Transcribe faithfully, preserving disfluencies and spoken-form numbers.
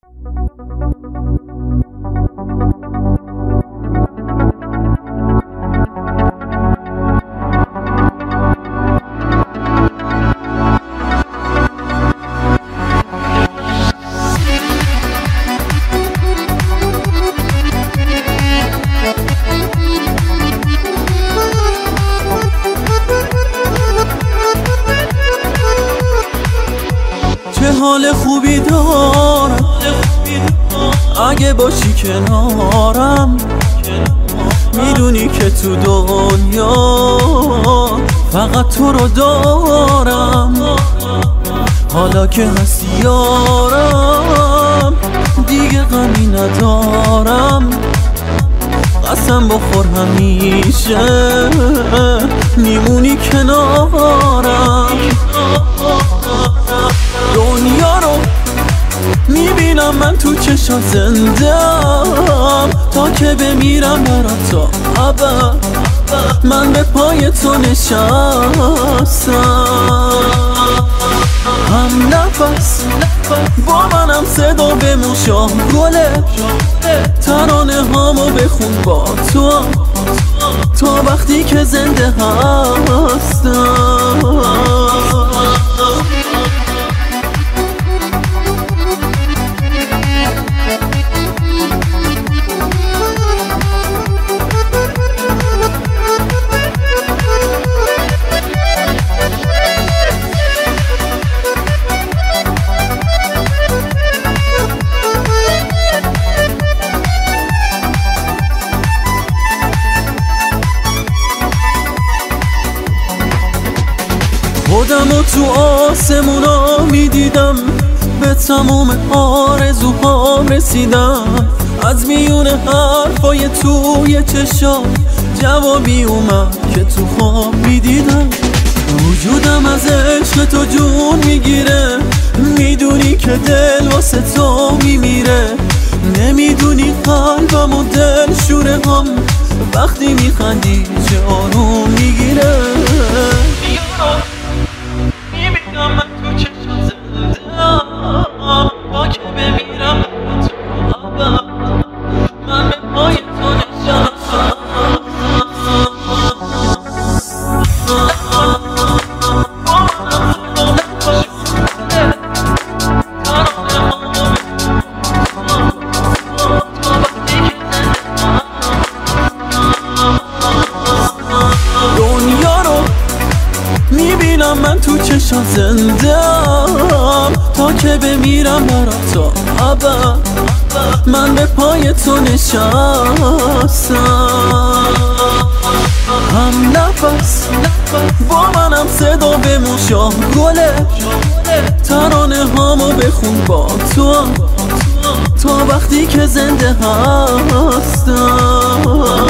چه حال خوبی دارم اگه باشی کنارم، میدونی که تو دنیا فقط تو رو دارم. حالا که هستی یارم دیگه غمی ندارم، قسم بخور همیشه میمونی کنارم. دنیا رو میبینم من تو چشم زندم، تا که بمیرم برات تا ابد من به پای تو نشستم. هم نفس با منم صدا به مشاه گله، ترانه هامو بخون با تو تا وقتی که زنده هستم. خودم و تو آسمونا میدیدم، به تمام آرزوهام رسیدم. از میون حرفای توی چشام جوابی اومد که تو خواب میدیدم. وجودم از عشق تو جون میگیره، میدونی که دل واسه تو میمیره. نمیدونی قلبم و دل شوره هم وقتی میخندی چه آروم میگیره. میبینم من تو چشم زندم، با که بمیرم تو ابد من به پای تو نشستم. دنیا رو میبینم من تو چشم زندم، تا که بمیرم برات تا ابد من به پای تو نشستم. هم نفس با منم صدا به مشاه گله، ترانه هامو بخون با تو تا وقتی که زنده هستم.